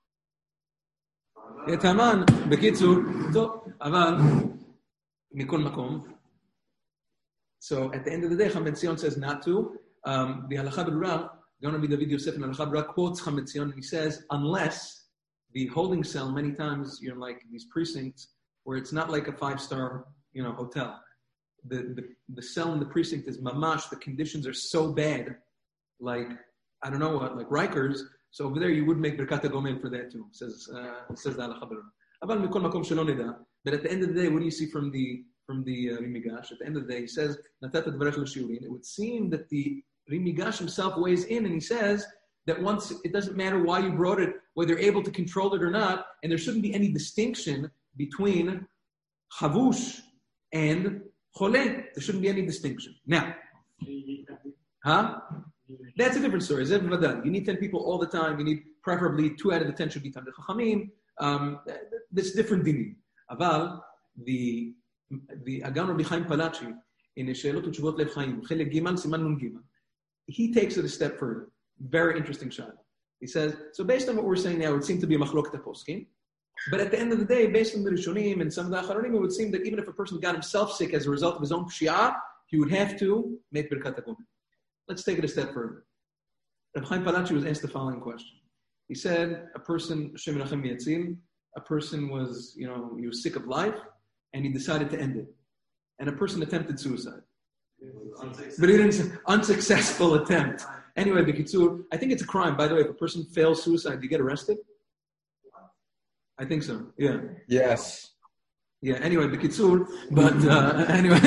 את המן. בקיצור, טוב, אבל מכל מקום. So at the end of the day, Chaim Tzion says not to. Um, the Halacha Berurah, Gaon Rabbi David Yosef in Halacha Berurah quotes Chaim Tzion, and he says, unless the holding cell, many times you're like these precincts where it's not like a five-star, you know, hotel. The, the the cell in the precinct is mamash. The conditions are so bad, like I don't know what, like Rikers. So over there, you would make Birkat HaGomel for that too. Says uh, says the Halacha Berurah. But at the end of the day, what do you see from the from the uh, Ri Migash? At the end of the day, he says Natat Dvarech L'Shiurin. It would seem that the Ri Migash himself weighs in, and he says that once it doesn't matter why you brought it, whether you're able to control it or not, and there shouldn't be any distinction between Chavush and Chole. There shouldn't be any distinction. Now, huh? That's a different story. You need ten people all the time. You need preferably two out of the ten should be Tamid Chachamim. Um, that's different dinim. Aval, the the Agan Rabbi Chaim Palachi in She'elot U'Tshuvot Lev Chaim, Chelek Gimal Siman Nun Gimal, he takes it a step further. Very interesting shot. He says, so based on what we're saying now, it would seem to be a Machloket HaPoskim. But at the end of the day, based on the Rishonim and some of the Acharonim, it would seem that even if a person got himself sick as a result of his own Pshia, he would have to make Birkat HaGomel. Let's take it a step further. Rabbi Chaim Palachi was asked the following question. He said, a person, Hashem Menachem Yatzil, a person was, you know, he was sick of life, and he decided to end it. And a person attempted suicide. But he didn't, unsuccessful attempt. Anyway, B'kitzur, I think it's a crime. By the way, if a person fails suicide, do you get arrested? I think so, yeah. Yes. Yeah, anyway, B'kitzur, but uh, anyway.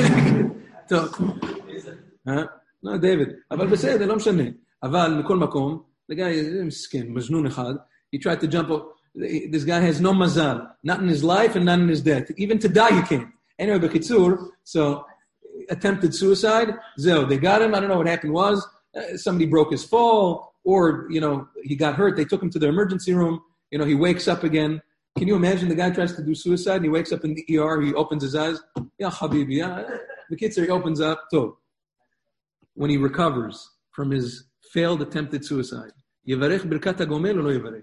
huh? No, David. אבל בסדר, לא משנה. אבל מכל מקום, the guy is מסכן, מזנון אחד, he tried to jump up. This guy has no mazal, not in his life and not in his death. Even to die, you can't. Anyway, B'kitzur, so attempted suicide. Zeo, they got him. I don't know what happened was. Uh, somebody broke his fall, or, you know, he got hurt. They took him to the emergency room. You know, he wakes up again. Can you imagine the guy tries to do suicide and he wakes up in the E R, he opens his eyes. Ya Habibi, ya. The Kitzur, he opens up. So, when he recovers from his failed attempted suicide, Yevarech Birkat HaGomel or no Yevarech?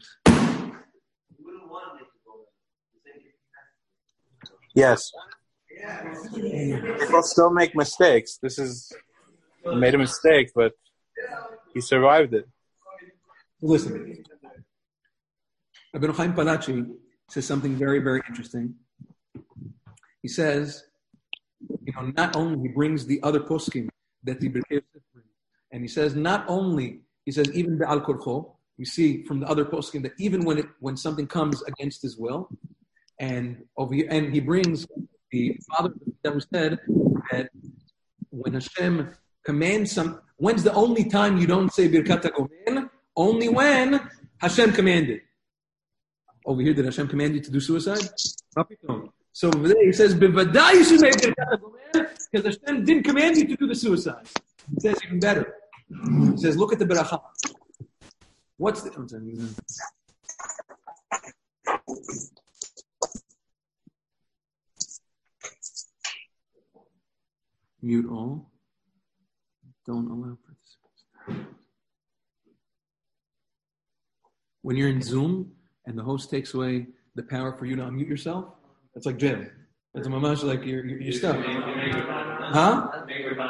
Yes. People still make mistakes. This is, he made a mistake, but he survived it. Listen. Rabbeinu Chaim Palachi says something very, very interesting. He says, you know, not only he brings the other poskim that the Birkei Yosef brings, and he says not only, he says even Be'al Korcho, we see from the other poskim that even when it when something comes against his will, and over here, and he brings the father that was said that when Hashem commands some, when's the only time you don't say Birkat HaGomel? Only when Hashem commanded. Over here, did Hashem command you to do suicide? So over there, he says, "Bevadai you should make Birkat HaGomel," because Hashem didn't command you to do the suicide. He says even better. He says, "Look at the beracha. What's the?" I'm sorry, mute all. Don't allow participants. When you're in Zoom and the host takes away the power for you to unmute yourself, that's like jail. That's mamash like you're, you're, you're stuck. Huh?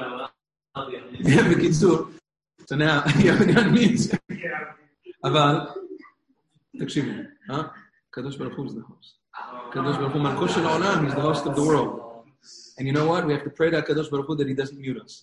Yeah, so now, you have to unmute. אבל, תקשיבו, huh? Kadosh Baruch Hu is the host. Kadosh Baruch Hu, Malkush Shel Olam, he's the host of the world. And you know what? We have to pray to Kadosh Baruch Hu that he doesn't mute us.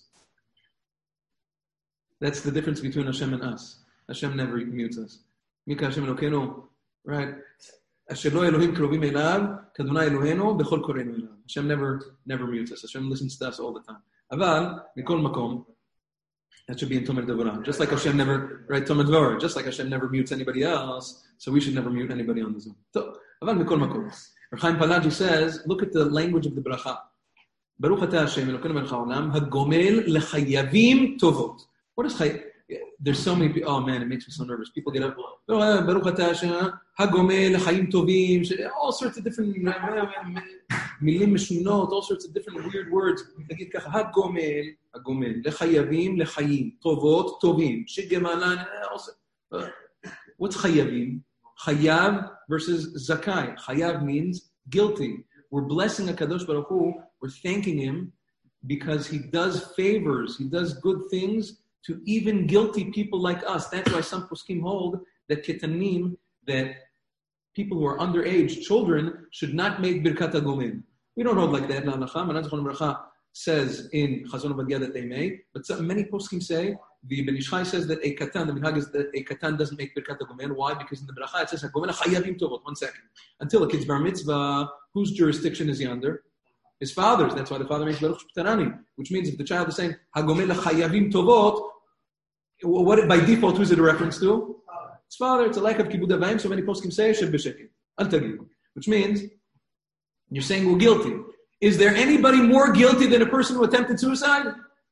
That's the difference between Hashem and us. Hashem never mutes us. Mika Hashem Elokeinu, right? Asher lo Elohim krovim elav, kadonai Eloheinu, bechol korenu elav. Hashem never, never mutes us. Hashem listens to us all the time. Aval, mikol makom, that should be in Tomer Devorah. Just like Hashem never, right, Tomer Devorah, just like Hashem never mutes anybody else, so we should never mute anybody on the Zoom. So, Aval mikol makom. Rav Chaim Palachi says, look at the language of the bracha. Baruch atah Hashem Elokeinu melech haolam, hagomel lechayavim tovot. What is chay? There's so many people, oh man, it makes me so nervous. People get up, Baruch atah Hashem, hagomel lechayim tovim, all sorts of different milim meshunot, all sorts of different weird words. Nagid kacha, hagomel, hagomel, lechayavim, lechayim, tovot, tovim, shigemalan, also. What's chayavim? Chayav versus zakai. Chayav means guilty. We're blessing HaKadosh Baruch Hu, we're thanking him because he does favors, he does good things to even guilty people like us. That's why some poskim hold that ketanim, that people who are underage, children, should not make Birkat HaGomel. We don't hold like that. Maran Zichron Bracha says in Chazon Ovadia that they may, but some, many poskim say, the Ben Ish Chai says that a katan, the minhag is that a katan doesn't make Birkat HaGomel. Why? Because in the bracha it says HaGomel chayavim tovot. One second. Until a kid's bar mitzvah, whose jurisdiction is he under? His father's. That's why the father makes Baruch Shptarani, which means if the child is saying HaGomel chayavim tovot, what by default who's it a reference to? His father. It's a lack of kibud avayim. So many poskim say sheb b'shekit al tagid, which means you're saying we're guilty. Is there anybody more guilty than a person who attempted suicide?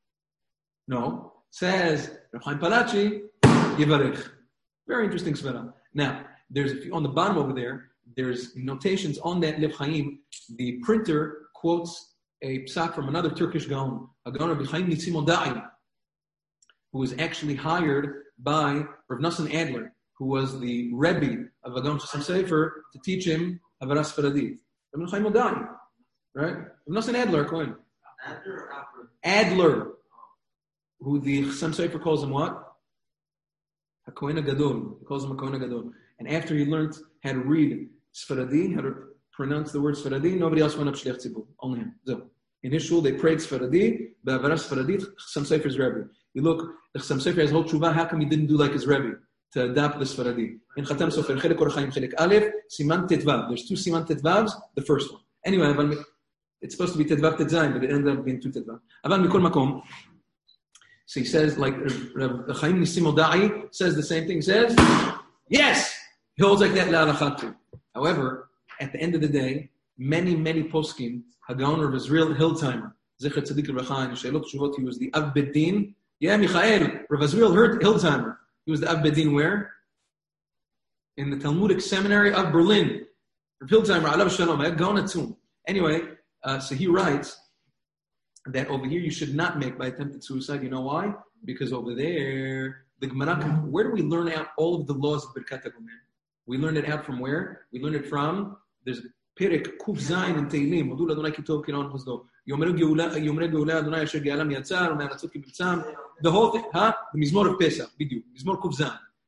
No. Says Rav Chaim Palachi, Yivarech. Very interesting svara. Now, there's on the bottom over there, there's notations on that Lev Chaim. The printer quotes a psak from another Turkish Gaon, a Gaon of Chaim Nitzim Odai, who was actually hired by Rav Nosson Adler, who was the Rebbe of Gaon Chassam Sefer, to teach him Havaras Faradit. Rav Chaim Odai, right? Rav Nosson Adler, Cohen. Adler, after. Adler. Who the Chassam Sefer calls him what? HaKohen HaGadol. He calls him HaKohen HaGadol. And after he learned how to read Sfaradi, how to pronounce the word Sfaradi, nobody else went up Shliach Tzibur. Only him. So, in his shul, they prayed Sfaradi, Ba'avaras Sfaradi, Chassam Sefer's Rebbe. You look, the Chassam Sefer has whole tshuva, how come he didn't do like his Rebbe to adapt the Sfaradi? In Chatam Sofer, Chelek Or Chaim, Chelek Aleph, Siman Tetvav. There's two Siman Tetvavs, the first one. Anyway, it's supposed to be Tetvav Tetzayin, but it ended up being two Tetvav. Aval Mikol Makom. So he says, like Rav Chaim Nisim Odai says the same thing. He says, yes, he holds like that la'alachat too. However, at the end of the day, many, many poskim, Hagaon of Israel Hildheimer, Zecher Tzadik Rechaim, Shailot Shuvot, he was the Av Bedin. Yeah, Michael, Rav Israel Hildheimer. He was the Av Bedin where? In the Talmudic Seminary of Berlin. Rav Hildheimer, Alav Shalom, Gaon Atzum. Anyway, uh, so he writes that over here you should not make by attempted suicide. You know why? Because over there, the Gemara, where do we learn out all of the laws of Birkat HaGomel? We learn it out from where? We learn it from, there's Perek Kuf Zayin in Tehillim, Modul Adonai Kitov Kiron Chosdo, Yomre Geula Adonai Asher Ge'alam Yatzar, U'me'aratzot Kibitzam, the whole thing, huh? The Mizmor of Pesach, Bidyu, Mizmor Kuf Zayin.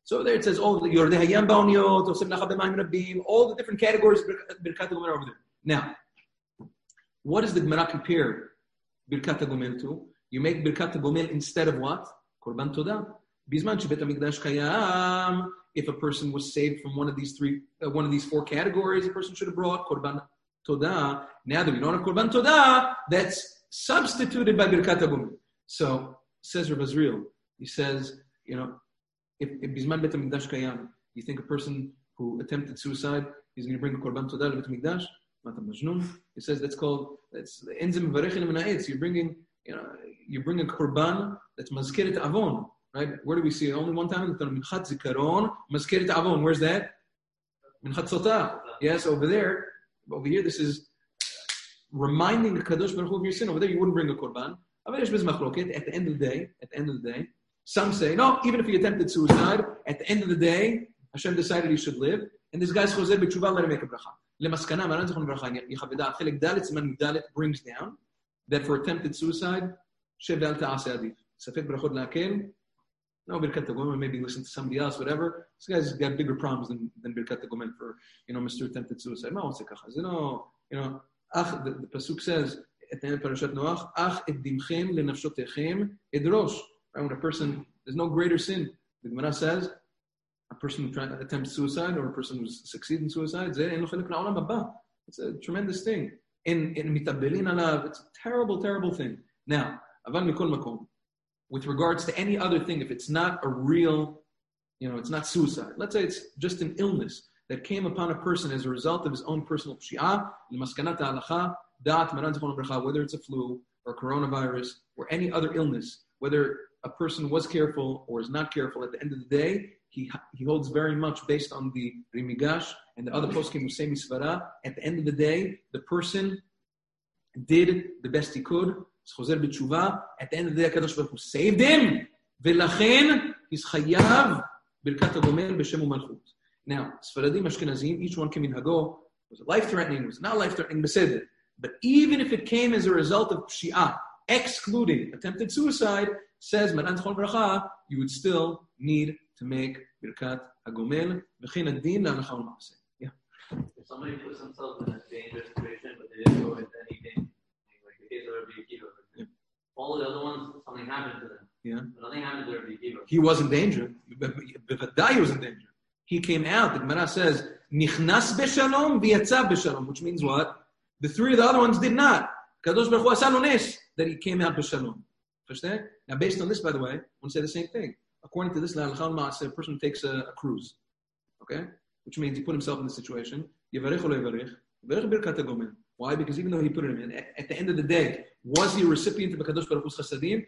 So there it says, oh, Yordei Hayam Ba'oniyot, Osem Lacha B'mayim Rabim, all the different categories of Birkat HaGomel over there. Now, what does the Gemara compare Birkat HaGomel to? You make Birkat HaGomel instead of what? Korban Todah. Bizman Shebet HaMikdash Kayam. If a person was saved from one of these three, uh, one of these four categories, a person should have brought Korban Todah. Now that we don't have Korban Todah, that's substituted by Birkat HaGomel. So, says Rav Azriel, he says, you know, if Bizman Bet HaMikdash Kayam, you think a person who attempted suicide, he's going to bring a Korban Todah to Bet HaMikdash? Mata Majnun. He says that's called, that's Enzim Varechim Mena'etz. You're bringing, you know, you bring a Korban that's Mazkiret Avon. Right? Where do we see it? Only one time in the Torah. Minchat Zikaron, Mazkiret Avon. Where's that? Minchat Sotah. Yes, over there. Over here, this is reminding the Kadosh Baruch Hu of your sin. Over there, you wouldn't bring a Korban. At the end of the day, at the end of the day, some say, no, even if he attempted suicide, at the end of the day, Hashem decided he should live, and this guy's choser b'tshuva, let him make a bracha. Lemaskana, Maran Zichron Bracha, Yechavedah, Chelek Dalet, Siman Dalet brings down that for attempted suicide, Shev Dal Ta'aseh Adif. Safek Brachot La'akel, no Birkat HaGomel, maybe listen to somebody else, whatever. This guy's got bigger problems than, than Birkat HaGomel for, you know, Mister attempted suicide. Ma won't say kacha. You know, you know, ach, the, the pasuk says at the end of Parashat Noach, ach et dimchem lenafshotechem edrosh. When a person, there's no greater sin. The Gemara says, a person who tries to attempt suicide or a person who succeeds in suicide, it's a tremendous thing. In in mitabelin alav, it's a terrible, terrible thing. Now, aval mikol makom. With regards to any other thing, if it's not a real, you know, it's not suicide. Let's say it's just an illness that came upon a person as a result of his own personal pshi'ah, l'maskanat ha'alacha, da'at maran zichron bracha, whether it's a flu or coronavirus or any other illness, whether a person was careful or is not careful, at the end of the day, he he holds very much based on the Rimigash and the other poskim who say misvara. At the end of the day, the person did the best he could. At the end of the day, HaKadosh Baruch Hu saved him. V'lachen, he's chayav birkat HaGomel b'shem u'malchut. Now, Sfaradim, Ashkenazim, each one came in hago. Was it life-threatening? Was it not life-threatening? Beseder. But even if it came as a result of pshi'ah, excluding attempted suicide, says Maran Zichron Bracha, you would still need to make Birkat HaGomel v'chein adin la'alacha u'ma'aseh. Yeah. If somebody puts themselves in a dangerous situation, but they didn't go into anything, like the case of Rabbi Akiva, yeah. All of the other ones, something happened to them. Yeah. But nothing happened to Rabbi Akiva. He was in danger. B'vadai was in danger. He came out. The Gemara says, Nichnas b'shalom v'yatzav b'shalom, which means what? The three of the other ones did not. Kadosh Baruch Hu asal u'nes, that he came out b'shalom. Understand? Now, based on this, by the way, I want to say the same thing. According to this, a person takes a, a cruise, okay? Which means he put himself in the situation. Why? Because even though he put it in, at, at the end of the day, was he a recipient of Kadosh Baruch Hu's chasadim?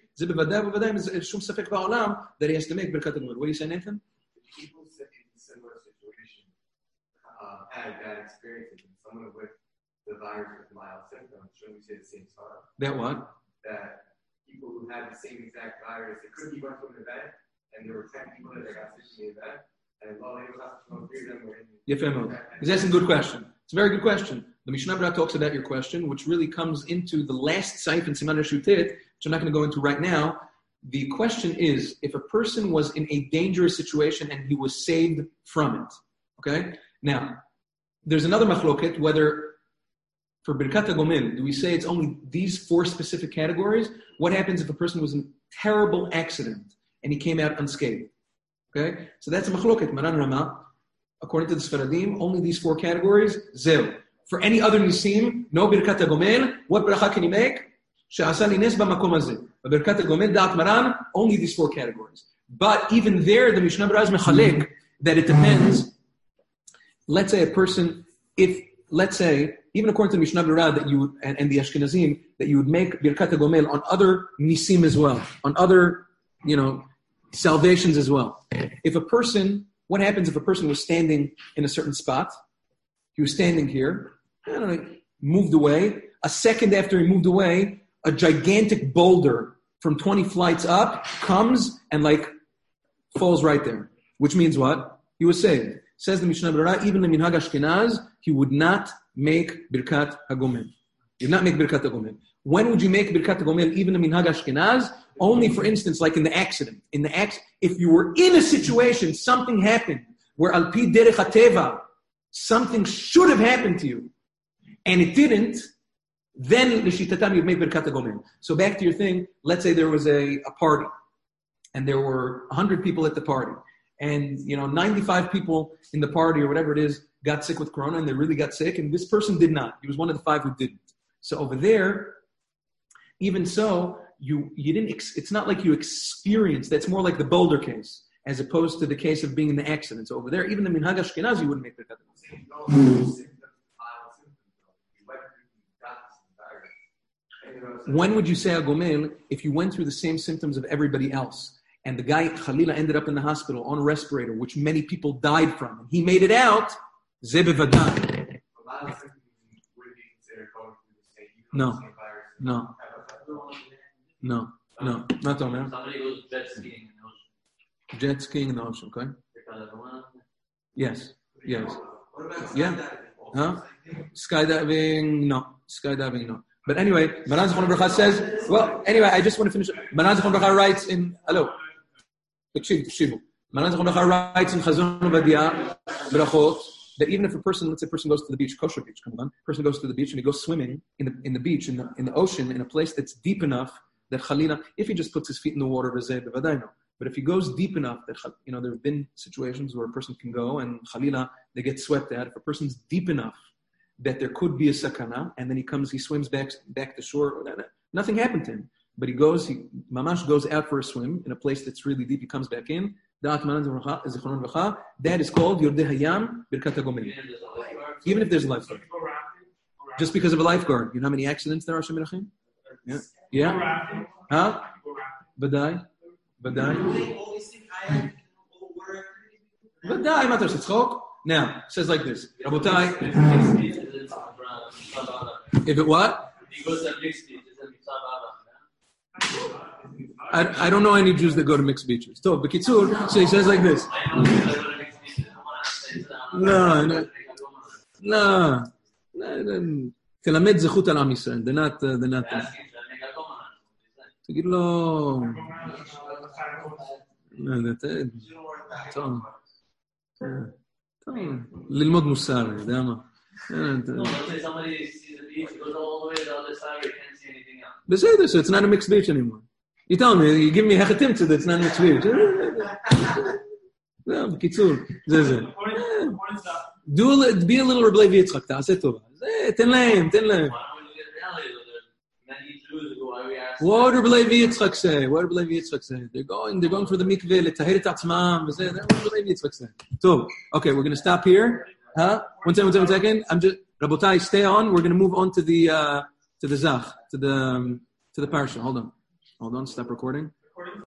That he has to make Birkat HaGomel. What do you say, Nathan? People in a similar situation uh, had bad experiences, and someone with the virus with mild symptoms, shouldn't we say the same time? That what? That people who had the same exact virus, they couldn't even from an event, and there were ten people that got sick in the event, and all they were three of them were in the event. That's a good question. It's a very good question. The Mishnah Berurah talks about your question, which really comes into the last seif in Siman Reshutit, which I'm not going to go into right now. The question is, if a person was in a dangerous situation and he was saved from it, okay? Now, there's another machloket, whether for Birkat HaGomel, do we say it's only these four specific categories? What happens if a person was in a terrible accident and he came out unscathed? Okay? So that's a machloket, Maran Rama. According to the Sfaradim, only these four categories, zil. For any other nisim, no Birkat HaGomel, what bracha can you make? She'asa li nes b'makom hazeh. Birkat HaGomel, da'at Maran, only these four categories. But even there, the Mishnah Berurah is mechalek, that it depends. Let's say a person, if, let's say, even according to the Mishnah Berurah that you and, and the Ashkenazim, that you would make Birkat HaGomel on other nisim as well, on other, you know, salvations as well. If a person, what happens if a person was standing in a certain spot? He was standing here, I don't know, moved away. A second after he moved away, a gigantic boulder from twenty flights up comes and like falls right there. Which means what? He was saved. Says the Mishnah Berurah, even the Minhag Ashkenaz, he would not make Birkat HaGomel. You not make Birkat HaGomel. When would you make Birkat HaGomel even in Minhag Ashkenaz? Only, for instance, like in the accident. In the ac- If you were in a situation, something happened, where Al Pi Derech HaTeva, something should have happened to you, and it didn't, then L'shitatam you'd make Birkat HaGomel. So back to your thing, let's say there was a, a party, and there were one hundred people at the party, and you know ninety-five people in the party or whatever it is got sick with corona, and they really got sick, and this person did not. He was one of the five who didn't. So over there, even so, you you didn't. Ex- it's not like you experienced. That's more like the Boulder case, as opposed to the case of being in the accident. So over there, even the Minhag Ashkenaz, you wouldn't make Birkat HaGomel. When would you say Agomel if you went through the same symptoms of everybody else, and the guy Khalila ended up in the hospital on a respirator, which many people died from, and he made it out? Ze bevadan. No, no, no, no, not on that. Somebody goes jet skiing in the ocean. Jet skiing in the ocean, okay? Yes, yes. Yeah. Huh? Skydiving, no. Skydiving, no. But anyway, Maran Zichron Bracha says, well, anyway, I just want to finish. Maran Zichron Bracha writes in, hello, Tekshiv, Tekshivu. Maran Zichron Bracha writes in Chazon Ovadia, Brachot, that even if a person, let's say a person goes to the beach, kosher beach, come on, person goes to the beach and he goes swimming in the in the beach, in the in the ocean, in a place that's deep enough that Chalila, if he just puts his feet in the water, but if he goes deep enough that, you know, there have been situations where a person can go and Chalila, they get swept at. If a person's deep enough that there could be a sakana, and then he comes, he swims back back to shore, nothing happened to him. But he goes, he mamash goes out for a swim in a place that's really deep, he comes back in. That is called Yordei Hayam Birkat HaGomel. Even if there's a lifeguard. Just because of a lifeguard. You know how many accidents there are, Hashem Yirachim? Yeah? Yeah? Huh? Badai? Badai? Badai, matar shetzchok. Now, it says like this. Rabotai. If it what? I, I don't know any Jews that go to mixed beaches. So, B'kitzur, so he says like this. No, no, no, no. תלמד זכות על עם ישראל. They're not, uh, they're not. תגיד לו. לא, זה טוב. טוב. ללמוד מוסר, יודע מה. בסדר, so it's not a mixed beach anymore. You tell me, you give me hechatim to that it's not a mixed beach. לא, בקיצור, זה זה. be a little Reb Levi Yitzchak, תעשה טובה. זה, תן להם, תן להם. What did Reb Levi Yitzchak say? What did Reb Levi Yitzchak say? They're going, they're going for the mikveh, לתהר את עצמם, וזה, what did Reb Levi Yitzchak say? טוב, okay, we're going to stop here. Huh? One second, one second, one second. I'm just, Rabotai, stay on. We're going to move on to the, uh, to the Zach, to the, um, to the parsha. Hold on. Hold on, stop recording.